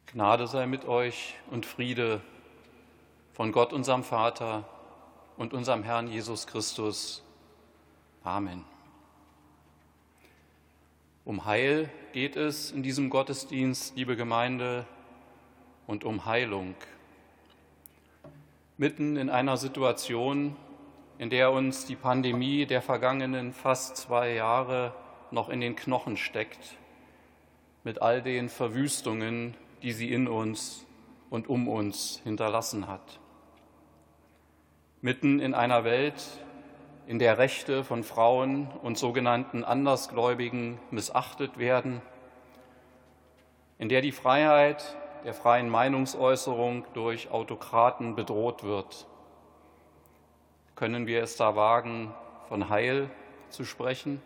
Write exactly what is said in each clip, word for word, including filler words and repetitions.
Gnade sei mit euch und Friede von Gott, unserem Vater und unserem Herrn Jesus Christus. Amen. Um Heil geht es in diesem Gottesdienst, liebe Gemeinde, und um Heilung. Mitten in einer Situation, in der uns die Pandemie der vergangenen fast zwei Jahre noch in den Knochen steckt, mit all den Verwüstungen, die sie in uns und um uns hinterlassen hat. Mitten in einer Welt, in der Rechte von Frauen und sogenannten Andersgläubigen missachtet werden, in der die Freiheit der freien Meinungsäußerung durch Autokraten bedroht wird, können wir es da wagen, von Heil zu sprechen?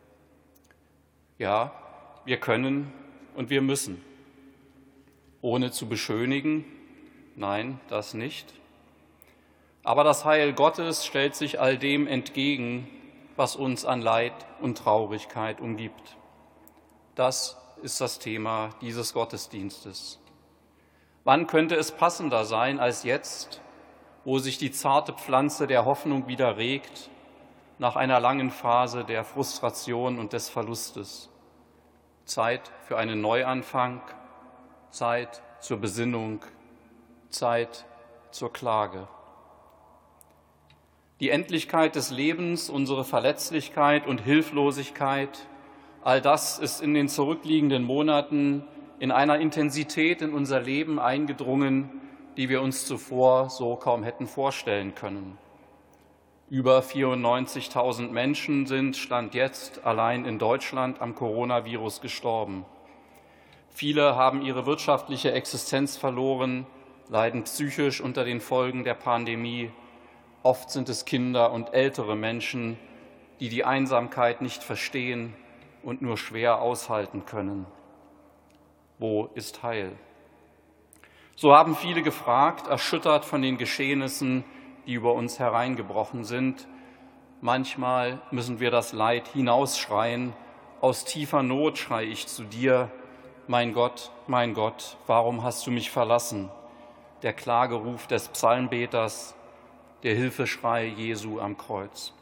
Ja, wir können und wir müssen. Ohne zu beschönigen? Nein, das nicht. Aber das Heil Gottes stellt sich all dem entgegen, was uns an Leid und Traurigkeit umgibt. Das ist das Thema dieses Gottesdienstes. Wann könnte es passender sein als jetzt, wo sich die zarte Pflanze der Hoffnung wieder regt, nach einer langen Phase der Frustration und des Verlustes? Zeit für einen Neuanfang, Zeit zur Besinnung, Zeit zur Klage. Die Endlichkeit des Lebens, unsere Verletzlichkeit und Hilflosigkeit, all das ist in den zurückliegenden Monaten in einer Intensität in unser Leben eingedrungen, die wir uns zuvor so kaum hätten vorstellen können. Über vierundneunzigtausend Menschen sind Stand jetzt allein in Deutschland am Coronavirus gestorben. Viele haben ihre wirtschaftliche Existenz verloren, leiden psychisch unter den Folgen der Pandemie. Oft sind es Kinder und ältere Menschen, die die Einsamkeit nicht verstehen und nur schwer aushalten können. Wo ist Heil? So haben viele gefragt, erschüttert von den Geschehnissen, die über uns hereingebrochen sind. Manchmal müssen wir das Leid hinausschreien. Aus tiefer Not schreie ich zu dir, mein Gott, mein Gott, warum hast du mich verlassen? Der Klageruf des Psalmbeters, der Hilfeschrei Jesu am Kreuz.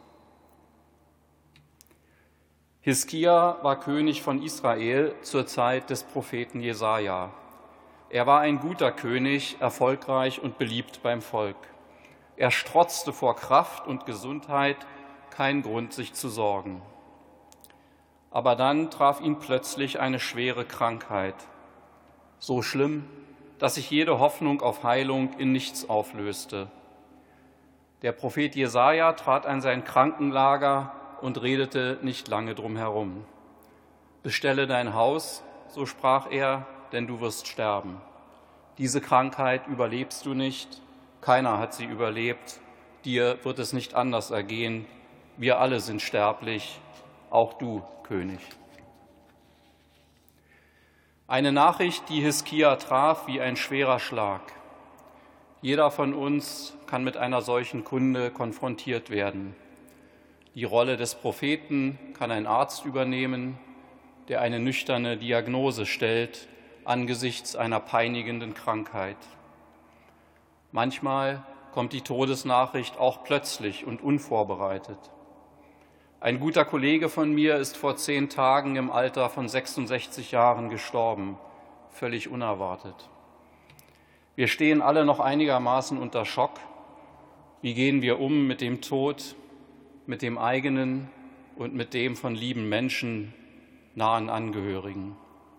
Hiskia war König von Israel zur Zeit des Propheten Jesaja. Er war ein guter König, erfolgreich und beliebt beim Volk. Er strotzte vor Kraft und Gesundheit, kein Grund, sich zu sorgen. Aber dann traf ihn plötzlich eine schwere Krankheit. So schlimm, dass sich jede Hoffnung auf Heilung in nichts auflöste. Der Prophet Jesaja trat an sein Krankenlager und redete nicht lange drum herum. Bestelle dein Haus, so sprach er, denn du wirst sterben. Diese Krankheit überlebst du nicht, keiner hat sie überlebt, dir wird es nicht anders ergehen, wir alle sind sterblich, auch du, König. Eine Nachricht, die Hiskia traf wie ein schwerer Schlag. Jeder von uns kann mit einer solchen Kunde konfrontiert werden. Die Rolle des Propheten kann ein Arzt übernehmen, der eine nüchterne Diagnose stellt angesichts einer peinigenden Krankheit. Manchmal kommt die Todesnachricht auch plötzlich und unvorbereitet. Ein guter Kollege von mir ist vor zehn Tagen im Alter von sechsundsechzig Jahren gestorben, völlig unerwartet. Wir stehen alle noch einigermaßen unter Schock. Wie gehen wir um mit dem Tod, mit dem eigenen und mit dem von lieben Menschen, nahen Angehörigen?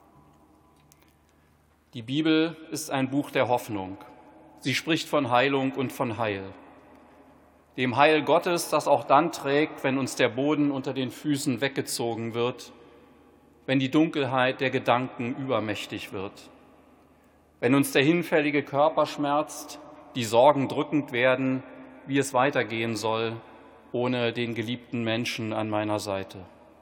Die Bibel ist ein Buch der Hoffnung. Sie spricht von Heilung und von Heil. Dem Heil Gottes, das auch dann trägt, wenn uns der Boden unter den Füßen weggezogen wird, wenn die Dunkelheit der Gedanken übermächtig wird, wenn uns der hinfällige Körper schmerzt, die Sorgen drückend werden, wie es weitergehen soll, ohne den geliebten Menschen an meiner Seite.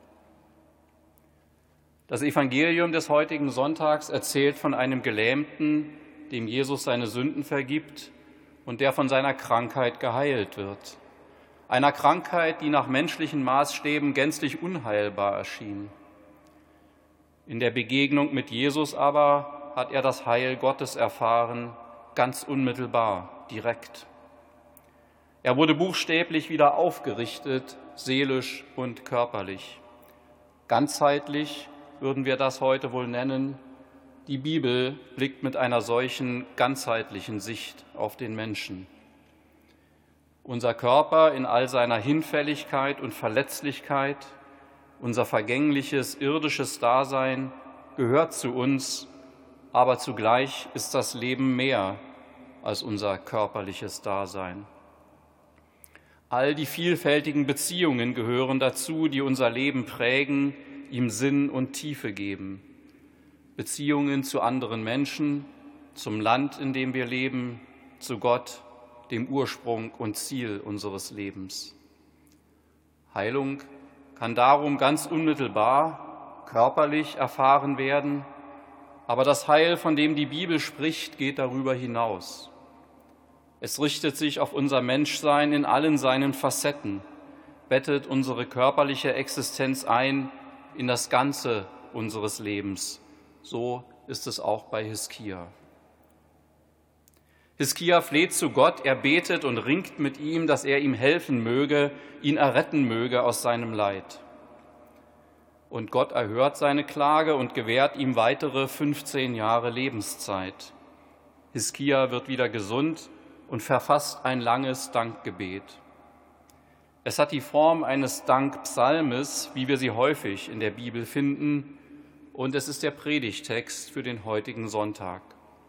Das Evangelium des heutigen Sonntags erzählt von einem Gelähmten, dem Jesus seine Sünden vergibt und der von seiner Krankheit geheilt wird. Einer Krankheit, die nach menschlichen Maßstäben gänzlich unheilbar erschien. In der Begegnung mit Jesus aber hat er das Heil Gottes erfahren, ganz unmittelbar, direkt. Er wurde buchstäblich wieder aufgerichtet, seelisch und körperlich. Ganzheitlich würden wir das heute wohl nennen. Die Bibel blickt mit einer solchen ganzheitlichen Sicht auf den Menschen. Unser Körper in all seiner Hinfälligkeit und Verletzlichkeit, unser vergängliches irdisches Dasein gehört zu uns, aber zugleich ist das Leben mehr als unser körperliches Dasein. All die vielfältigen Beziehungen gehören dazu, die unser Leben prägen, ihm Sinn und Tiefe geben. Beziehungen zu anderen Menschen, zum Land, in dem wir leben, zu Gott, dem Ursprung und Ziel unseres Lebens. Heilung kann darum ganz unmittelbar, körperlich erfahren werden, aber das Heil, von dem die Bibel spricht, geht darüber hinaus. Es richtet sich auf unser Menschsein in allen seinen Facetten, bettet unsere körperliche Existenz ein in das Ganze unseres Lebens. So ist es auch bei Hiskia. Hiskia fleht zu Gott, er betet und ringt mit ihm, dass er ihm helfen möge, ihn erretten möge aus seinem Leid. Und Gott erhört seine Klage und gewährt ihm weitere fünfzehn Jahre Lebenszeit. Hiskia wird wieder gesund und verfasst ein langes Dankgebet. Es hat die Form eines Dankpsalmes, wie wir sie häufig in der Bibel finden, und es ist der Predigtext für den heutigen Sonntag.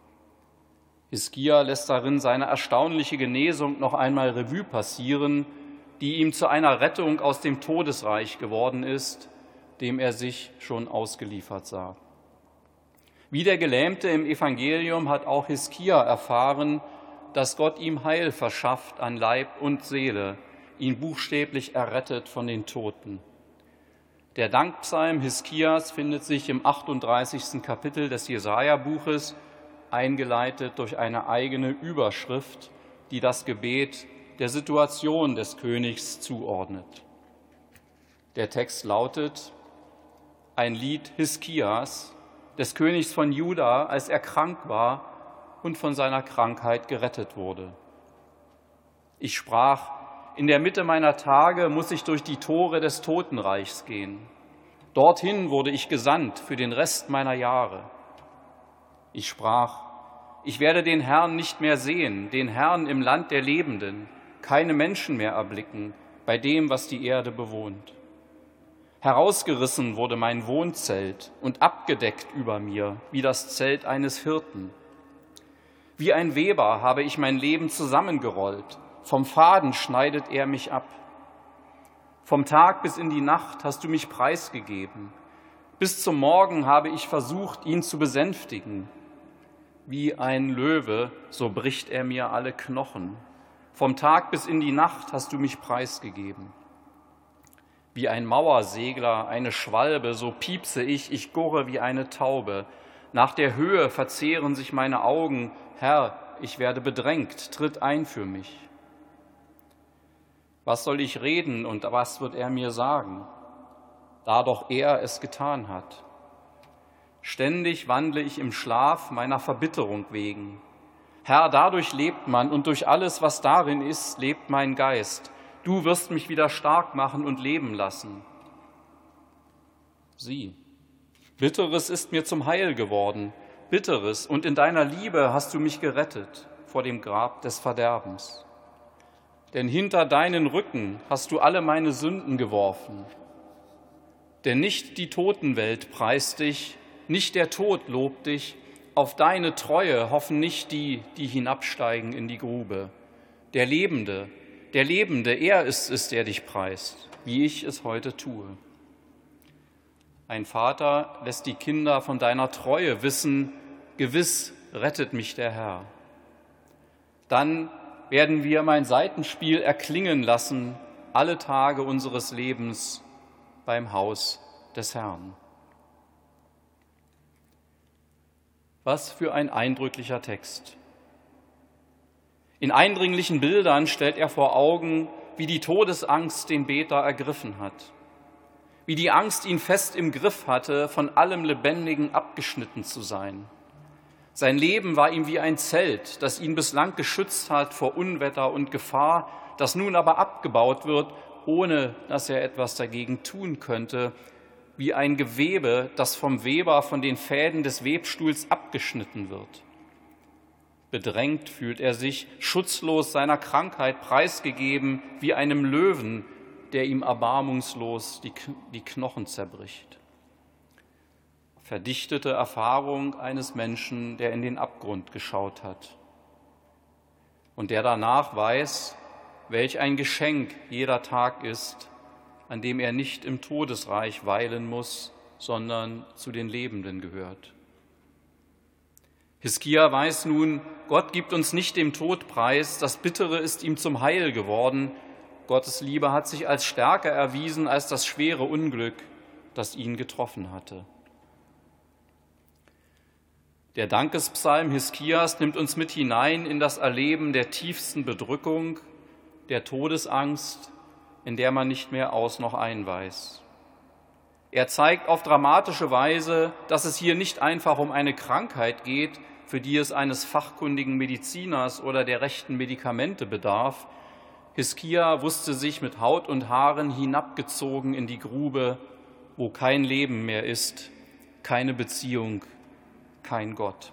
Hiskia lässt darin seine erstaunliche Genesung noch einmal Revue passieren, die ihm zu einer Rettung aus dem Todesreich geworden ist, dem er sich schon ausgeliefert sah. Wie der Gelähmte im Evangelium hat auch Hiskia erfahren, dass Gott ihm Heil verschafft an Leib und Seele, ihn buchstäblich errettet von den Toten. Der Dankpsalm Hiskias findet sich im achtunddreißigsten Kapitel des Jesaja-Buches, eingeleitet durch eine eigene Überschrift, die das Gebet der Situation des Königs zuordnet. Der Text lautet: Ein Lied Hiskias, des Königs von Juda, als er krank war und von seiner Krankheit gerettet wurde. Ich sprach: In der Mitte meiner Tage muss ich durch die Tore des Totenreichs gehen. Dorthin wurde ich gesandt für den Rest meiner Jahre. Ich sprach: Ich werde den Herrn nicht mehr sehen, den Herrn im Land der Lebenden, keine Menschen mehr erblicken, bei dem, was die Erde bewohnt. Herausgerissen wurde mein Wohnzelt und abgedeckt über mir, wie das Zelt eines Hirten. Wie ein Weber habe ich mein Leben zusammengerollt, vom Faden schneidet er mich ab. Vom Tag bis in die Nacht hast du mich preisgegeben. Bis zum Morgen habe ich versucht, ihn zu besänftigen. Wie ein Löwe, so bricht er mir alle Knochen. Vom Tag bis in die Nacht hast du mich preisgegeben. Wie ein Mauersegler, eine Schwalbe, so piepse ich, ich gurre wie eine Taube. Nach der Höhe verzehren sich meine Augen. Herr, ich werde bedrängt, tritt ein für mich. Was soll ich reden und was wird er mir sagen, da doch er es getan hat? Ständig wandle ich im Schlaf meiner Verbitterung wegen. Herr, dadurch lebt man und durch alles, was darin ist, lebt mein Geist. Du wirst mich wieder stark machen und leben lassen. Sieh, Bitteres ist mir zum Heil geworden, Bitteres, und in deiner Liebe hast du mich gerettet vor dem Grab des Verderbens. Denn hinter deinen Rücken hast du alle meine Sünden geworfen. Denn nicht die Totenwelt preist dich, nicht der Tod lobt dich, auf deine Treue hoffen nicht die, die hinabsteigen in die Grube. Der Lebende, der Lebende, er ist es, der dich preist, wie ich es heute tue. Ein Vater lässt die Kinder von deiner Treue wissen, gewiss rettet mich der Herr. Dann werden wir mein Saitenspiel erklingen lassen, alle Tage unseres Lebens beim Haus des Herrn. Was für ein eindrücklicher Text. In eindringlichen Bildern stellt er vor Augen, wie die Todesangst den Beter ergriffen hat, wie die Angst ihn fest im Griff hatte, von allem Lebendigen abgeschnitten zu sein. Sein Leben war ihm wie ein Zelt, das ihn bislang geschützt hat vor Unwetter und Gefahr, das nun aber abgebaut wird, ohne dass er etwas dagegen tun könnte, wie ein Gewebe, das vom Weber von den Fäden des Webstuhls abgeschnitten wird. Bedrängt fühlt er sich, schutzlos seiner Krankheit preisgegeben, wie einem Löwen, der ihm erbarmungslos die, die Knochen zerbricht. Verdichtete Erfahrung eines Menschen, der in den Abgrund geschaut hat und der danach weiß, welch ein Geschenk jeder Tag ist, an dem er nicht im Todesreich weilen muss, sondern zu den Lebenden gehört. Hiskia weiß nun, Gott gibt uns nicht dem Tod preis, das Bittere ist ihm zum Heil geworden. Gottes Liebe hat sich als stärker erwiesen als das schwere Unglück, das ihn getroffen hatte. Der Dankespsalm Hiskias nimmt uns mit hinein in das Erleben der tiefsten Bedrückung, der Todesangst, in der man nicht mehr aus noch ein weiß. Er zeigt auf dramatische Weise, dass es hier nicht einfach um eine Krankheit geht, für die es eines fachkundigen Mediziners oder der rechten Medikamente bedarf. Hiskia wusste sich mit Haut und Haaren hinabgezogen in die Grube, wo kein Leben mehr ist, keine Beziehung, kein Gott.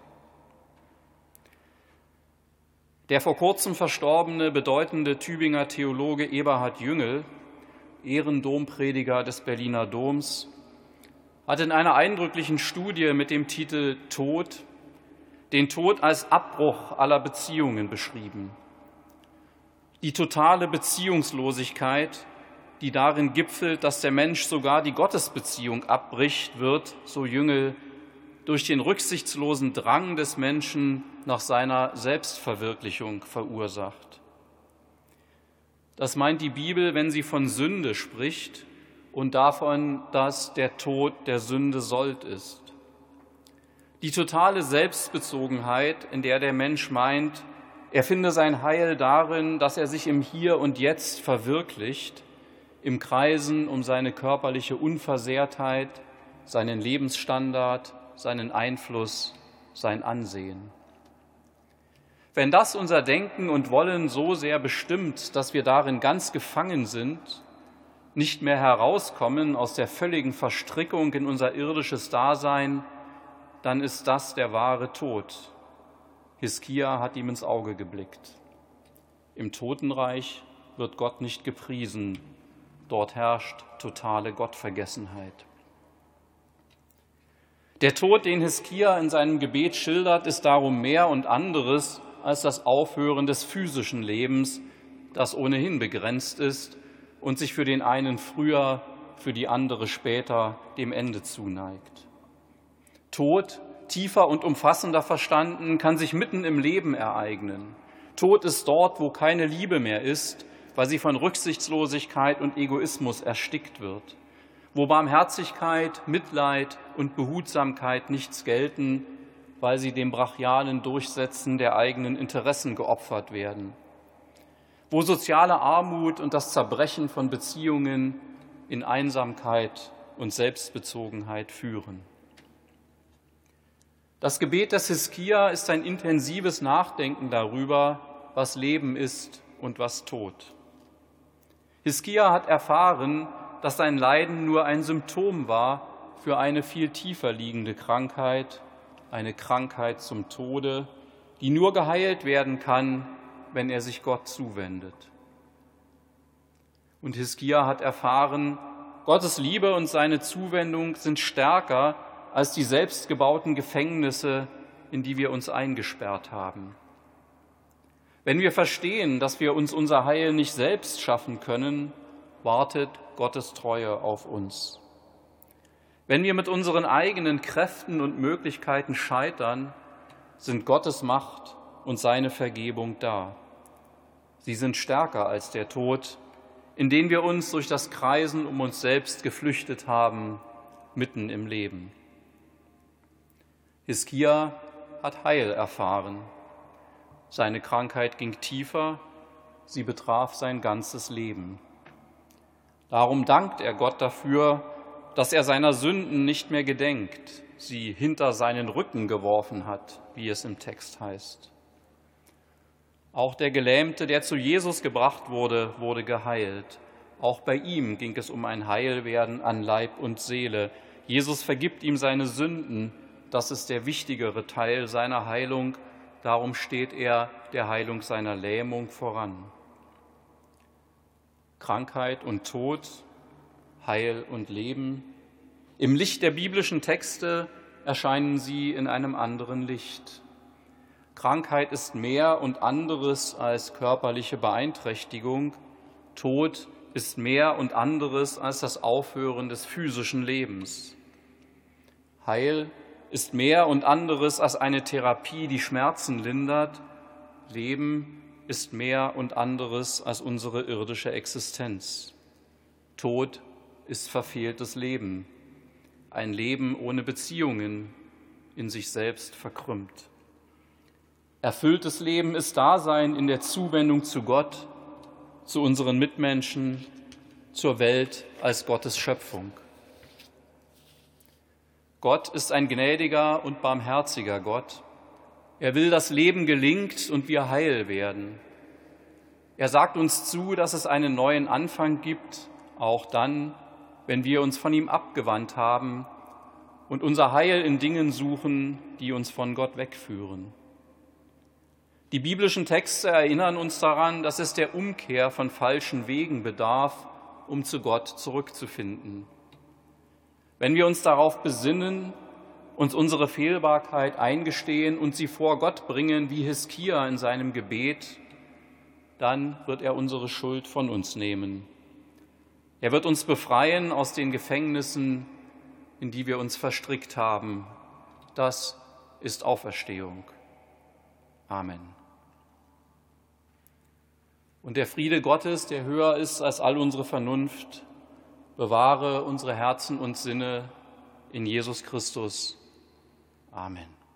Der vor kurzem verstorbene, bedeutende Tübinger Theologe Eberhard Jüngel, Ehrendomprediger des Berliner Doms, hat in einer eindrücklichen Studie mit dem Titel Tod den Tod als Abbruch aller Beziehungen beschrieben. Die totale Beziehungslosigkeit, die darin gipfelt, dass der Mensch sogar die Gottesbeziehung abbricht, wird, so Jüngel, durch den rücksichtslosen Drang des Menschen nach seiner Selbstverwirklichung verursacht. Das meint die Bibel, wenn sie von Sünde spricht und davon, dass der Tod der Sünde Sold ist. Die totale Selbstbezogenheit, in der der Mensch meint, er finde sein Heil darin, dass er sich im Hier und Jetzt verwirklicht, im Kreisen um seine körperliche Unversehrtheit, seinen Lebensstandard, seinen Einfluss, sein Ansehen. Wenn das unser Denken und Wollen so sehr bestimmt, dass wir darin ganz gefangen sind, nicht mehr herauskommen aus der völligen Verstrickung in unser irdisches Dasein, dann ist das der wahre Tod. Hiskia hat ihm ins Auge geblickt. Im Totenreich wird Gott nicht gepriesen, dort herrscht totale Gottvergessenheit. Der Tod, den Hiskia in seinem Gebet schildert, ist darum mehr und anderes als das Aufhören des physischen Lebens, das ohnehin begrenzt ist und sich für den einen früher, für die andere später dem Ende zuneigt. Tod, tiefer und umfassender verstanden, kann sich mitten im Leben ereignen. Tod ist dort, wo keine Liebe mehr ist, weil sie von Rücksichtslosigkeit und Egoismus erstickt wird, wo Barmherzigkeit, Mitleid und Behutsamkeit nichts gelten, weil sie dem brachialen Durchsetzen der eigenen Interessen geopfert werden, wo soziale Armut und das Zerbrechen von Beziehungen in Einsamkeit und Selbstbezogenheit führen. Das Gebet des Hiskia ist ein intensives Nachdenken darüber, was Leben ist und was Tod. Hiskia hat erfahren, dass sein Leiden nur ein Symptom war für eine viel tiefer liegende Krankheit, eine Krankheit zum Tode, die nur geheilt werden kann, wenn er sich Gott zuwendet. Und Hiskia hat erfahren, Gottes Liebe und seine Zuwendung sind stärker als die selbstgebauten Gefängnisse, in die wir uns eingesperrt haben. Wenn wir verstehen, dass wir uns unser Heil nicht selbst schaffen können, wartet Gottes Treue auf uns. Wenn wir mit unseren eigenen Kräften und Möglichkeiten scheitern, sind Gottes Macht und seine Vergebung da. Sie sind stärker als der Tod, in den wir uns durch das Kreisen um uns selbst geflüchtet haben, mitten im Leben. Hiskia hat Heil erfahren. Seine Krankheit ging tiefer, sie betraf sein ganzes Leben. Darum dankt er Gott dafür, dass er seiner Sünden nicht mehr gedenkt, sie hinter seinen Rücken geworfen hat, wie es im Text heißt. Auch der Gelähmte, der zu Jesus gebracht wurde, wurde geheilt. Auch bei ihm ging es um ein Heilwerden an Leib und Seele. Jesus vergibt ihm seine Sünden. Das ist der wichtigere Teil seiner Heilung. Darum steht er der Heilung seiner Lähmung voran. Krankheit und Tod, Heil und Leben. Im Licht der biblischen Texte erscheinen sie in einem anderen Licht. Krankheit ist mehr und anderes als körperliche Beeinträchtigung. Tod ist mehr und anderes als das Aufhören des physischen Lebens. Heil ist mehr und anderes als eine Therapie, die Schmerzen lindert. Leben ist mehr und anderes als unsere irdische Existenz. Tod ist verfehltes Leben, ein Leben ohne Beziehungen, in sich selbst verkrümmt. Erfülltes Leben ist Dasein in der Zuwendung zu Gott, zu unseren Mitmenschen, zur Welt als Gottes Schöpfung. Gott ist ein gnädiger und barmherziger Gott. Er will, dass Leben gelingt und wir heil werden. Er sagt uns zu, dass es einen neuen Anfang gibt, auch dann, wenn wir uns von ihm abgewandt haben und unser Heil in Dingen suchen, die uns von Gott wegführen. Die biblischen Texte erinnern uns daran, dass es der Umkehr von falschen Wegen bedarf, um zu Gott zurückzufinden. Wenn wir uns darauf besinnen, uns unsere Fehlbarkeit eingestehen und sie vor Gott bringen, wie Hiskia in seinem Gebet, dann wird er unsere Schuld von uns nehmen. Er wird uns befreien aus den Gefängnissen, in die wir uns verstrickt haben. Das ist Auferstehung. Amen. Und der Friede Gottes, der höher ist als all unsere Vernunft, bewahre unsere Herzen und Sinne in Jesus Christus. Amen.